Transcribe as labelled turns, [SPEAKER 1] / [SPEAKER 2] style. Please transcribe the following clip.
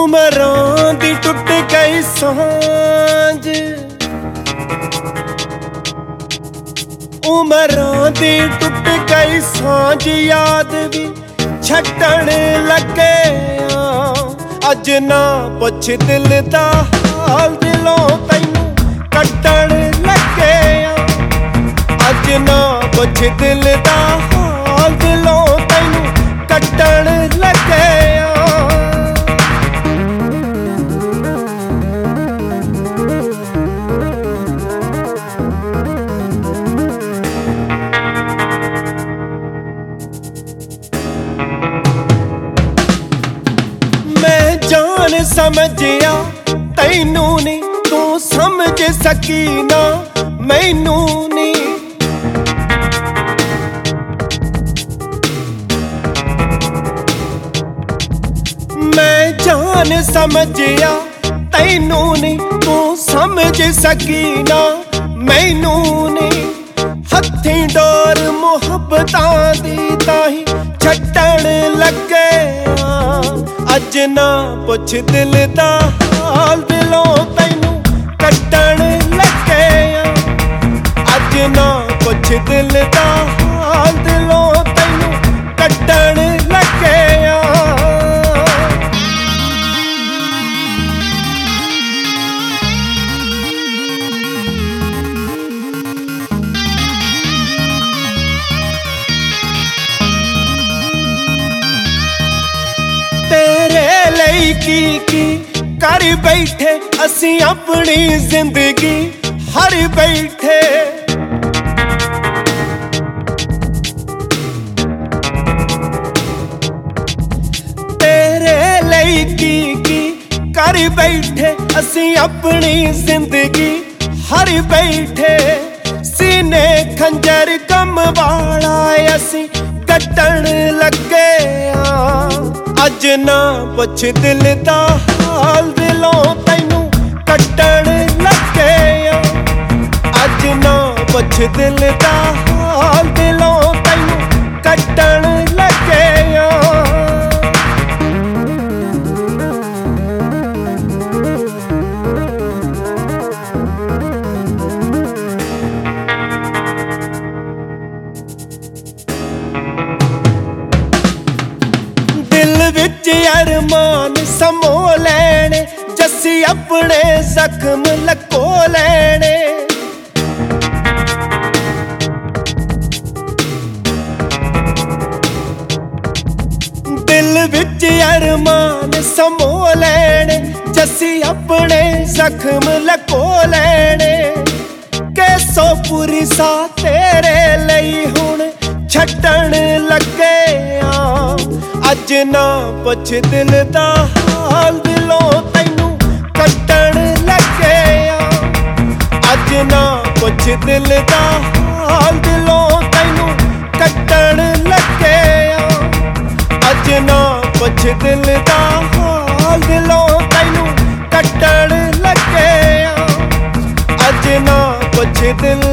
[SPEAKER 1] ਉਮਰਾਂ ਦੀ ਟੁੱਟ ਗਈ ਸਾਂਝ, ਉਮਰਾਂ ਦੀ ਟੁੱਟ ਗਈ ਸਾਂਝ, ਯਾਦ ਵੀ ਛੱਡਣ ਲੱਗੇ ਆ। ਅੱਜ ਨਾ ਪੁੱਛ ਦਿਲ ਦਾ ਹਾਲ, ਦਿਲੋਂ ਤੈਨੂੰ ਕੱਢਣ ਲੱਗੇ ਆ। ਅੱਜ ਨਾ ਪੁੱਛ ਦਿਲ ਦਾ ਹਾਲ, ਦਿਲੋਂ ਤੈਨੂੰ ਕੱਢਣ ਲੱਗੇ ਆ। ਮੈਂ ਜਾਣ ਸਮਝਿਆ ਤੈਨੂੰ ਨੀ, ਤੂੰ ਸਮਝ ਸਕੀ ਨਾ ਮੈਨੂੰ ਨੀ। ਮੈਂ ਜਾਣ ਸਮਝਿਆ ਤੈਨੂੰ ਨੀ, ਤੂੰ ਸਮਝ ਸਕੀ ਨਾ ਮੈਨੂੰ ਨੀ। ਹੱਥੀਂ ਡੋਰ ਮੁਹੱਬਤਾਂ ਦੀ ਤਾਹੀਂ ਛੱਡਣ ਲੱਗੇ ਆ। ਅੱਜ ਨਾ ਪੁੱਛ ਦਿਲ ਦਾ ਹਾਲ, ਦਿਲੋਂ ਤੈਨੂੰ ਕੱਢਣ ਲੱਗੇ ਆ। ਅੱਜ ਨਾ ਪੁੱਛ ਦਿਲ ਦਾ ਹਾਲ, ਦਿਲੋਂ ਤੈਨੂੰ ਕੱਢਣ ਲੱਗੇ ਆ। ਤੇਰੇ ਲਈ ਕੀ ਕਰ ਬੈਠੇ ਅਸੀਂ ਆਪਣੀ ਜ਼ਿੰਦਗੀ ਹਰ ਬੈਠੇ। ਤੇਰੇ ਲਈ ਕੀ ਕਰ ਬੈਠੇ ਅਸੀਂ ਆਪਣੀ ਜ਼ਿੰਦਗੀ ਹਰ ਬੈਠੇ। ਸੀਨੇ ਖੰਜਰ ਗਮ ਵਾਲਾ ਅਸੀਂ ਕੱਟਣ ਲੱਗੇ ਆ। ਅੱਜ ਨਾ ਪੁੱਛ ਦਿਲ ਦਾ ਹਾਲ, ਦਿਲੋਂ ਤੈਨੂੰ ਕੱਢਣ ਲੱਗੇ ਆ। ਅੱਜ ਨਾ ਪੁੱਛ ਦਿਲ ਦਾ ਹਾਲ, ਦਿਲੋਂ ਤੈਨੂੰ ਕੱਢਣ ਲੱਗੇ ਆ। ਦਿਲ ਵਿੱਚ ਅਰਮਾਨ ਸਮੋ ਲੈਣੇ, ਜੱਸੀ ਆਪਣੇ ਜ਼ਖਮ ਲਕੋ ਲੈਣੇ। ਦਿਲ ਵਿੱਚ ਅਰਮਾਨ ਸਮੋ ਲੈਣੇ, ਜੱਸੀ ਆਪਣੇ ਜ਼ਖਮ ਲਕੋ ਲੈਣੇ। ਕੈਸੋ ਪੂਰੀ ਸਾ ਤੇਰੇ ਲਈ ਹੁਣ ਛੱਡਣ ਲੱਗੇ ਆ। ਅੱਜ ਨਾ ਪੁੱਛ ਦਿਲ ਦਾ ਹਾਲ, ਦਿਲੋਂ ਤੈਨੂੰ ਕੱਢਣ ਲੱਗੇ ਆ। ਅੱਜ ਨਾ ਪੁੱਛ ਦਿਲ ਦਾ ਹਾਲ, ਦਿਲੋਂ ਤੈਨੂੰ ਕੱਢਣ ਲੱਗੇ ਆ। ਅੱਜ ਨਾ ਪੁੱਛ ਦਿਲ ਦਾ ਹਾਲ, ਦਿਲੋਂ ਤੈਨੂੰ ਕੱਢਣ ਲੱਗੇ ਆ। ਅੱਜ ਨਾ ਪੁੱਛ ਦਿਲ